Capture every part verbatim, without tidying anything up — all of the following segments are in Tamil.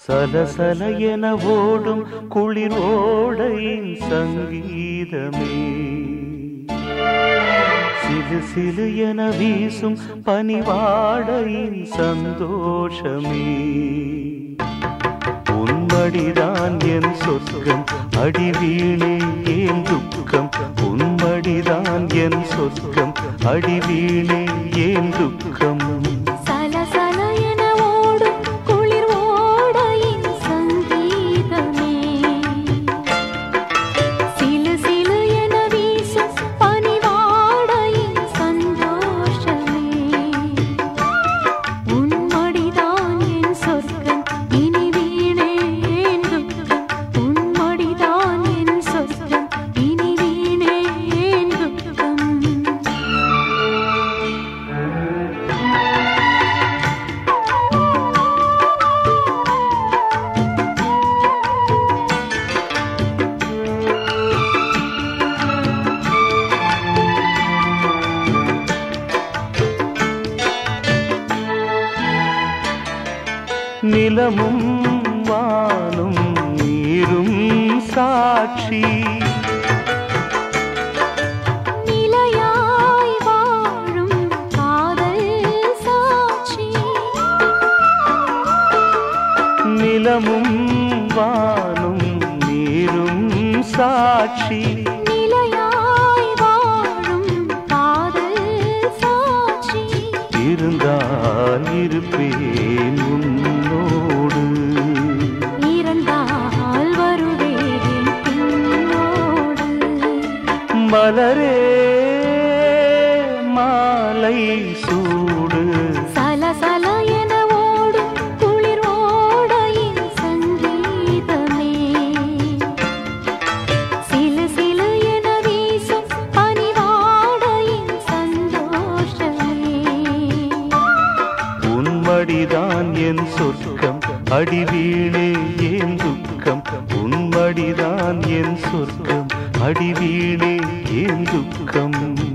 சலசல என ஓடும் குளிர் ஓடையின் சங்கீதமே, சிலு சிலு என வீசும் பனிவாடையின் சந்தோஷமே. உன்மடிதான் என் சொர்க்கம், அடிவீணே ஏன் துக்கம். உன்மடிதான் என் சொர்க்கம், அடிவீணே ஏன் துக்கம். நிலமும் வானும் நீரும் சாட்சி, நிலையாய் வாழும் காதல் சாட்சி. நிலமும் வானும் நீரும் சாட்சி, நிலையாய் வாழும் காதல் சாட்சி. இருந்தால் இருப்பேன் உன்னோடு, இருந்தால் வருவேன் பின்னோடு. மலரே மாலை சூடு, சலசல என ஓடும் குளிர் ஓடையின் சங்கீதமே, சிலு சிலு என வீசும் பனிவாடையின் சந்தோஷமே. உன்மடிதான் என் சொர்க்கம், அடிவீணே ஏன் துக்கம். உன்மடிதான் என் சொர்க்கம், அடிவீணே ஏன் துக்கம்.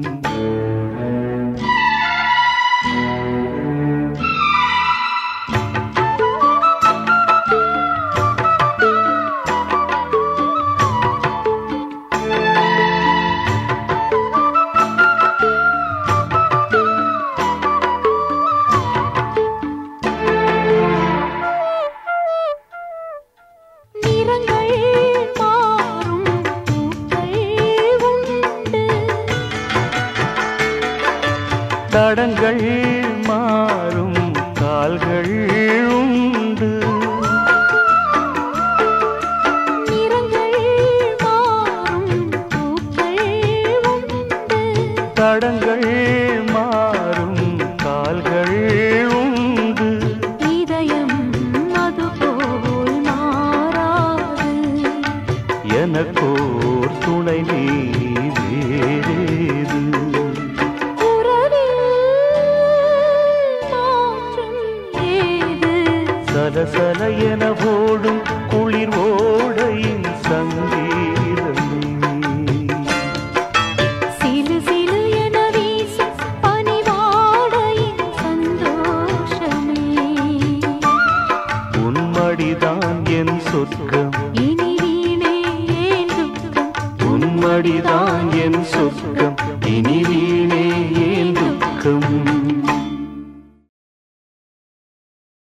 நிறங்கள் மாறும் பூக்கள் உண்டு, தடங்கள் மாறும் கால்கள் உண்டு. நிறங்கள் மாறும் பூக்கள் உண்டு, தடங்கள் மாறும் கால்கள் உண்டு. இதயம் அதுபோல் மாறாது, எனக்கோர் துணை நீ வேறேது. உறவில் மாற்றம் ஏது. சலசல என ஓடும் குளிர் ஓடையின் சங்கீதமே, சிலு சிலு என வீசும் பனிவாடையின் சந்தோஷமே. உன்மடிதான் என் சொர்க்கம்,